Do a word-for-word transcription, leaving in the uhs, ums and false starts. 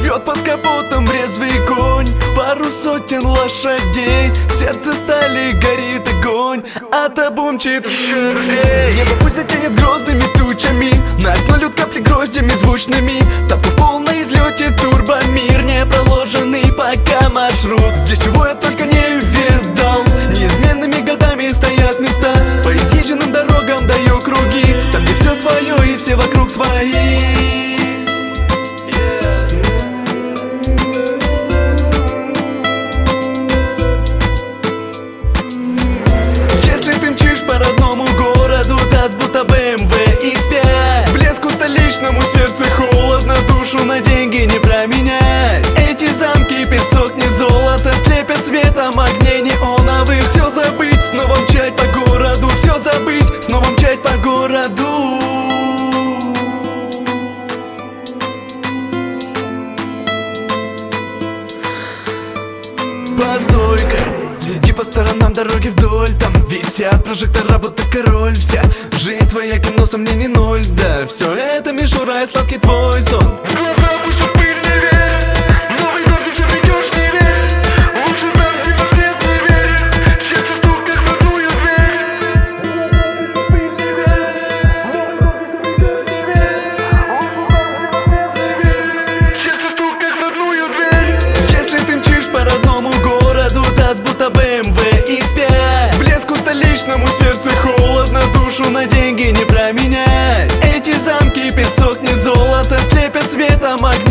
Ревет под капотом резвый конь, пару сотен лошадей, в сердце стали горит огонь, а табунчит еще быстрей. Небо пусть затянет грозными тучами, на окно льют капли гроздями звучными. Топку в полной излете турбомир, не проложенный пока маршрут. Здесь чего я только не видал, неизменными годами стоят места. По изъезженным дорогам даю круги, там где все свое и все вокруг свои. Будто бэ эм вэ икс пять. Блеску столичному, сердце холодно, душу на деньги не променять. Эти замки, песок, не золото, слепят светом огней неоновых. Все забыть, снова мчать по городу, все забыть, снова мчать по городу. Постой-ка, гляди по сторонам, дороги вдоль, там висят прожектора, будто король. Вся жизнь твоя кино, сомнений ноль. Да, все это мишура и сладкий твой сон. Глаза пустят пыль, не верь, новый дом здесь обретешь, не верь. Лучше там, где нас нет, не верь. Сердце стук, как в родную дверь. Пыль, не верь, новый дом здесь обретешь, не верь. Сердце стук, как в родную дверь. Если ты мчишь по родному городу, даст будто бэ эм вэ икс пять. Блеску столичному, сердце холодно, душу на деньги не променять. Эти замки, песок, не золото, слепят светом огней.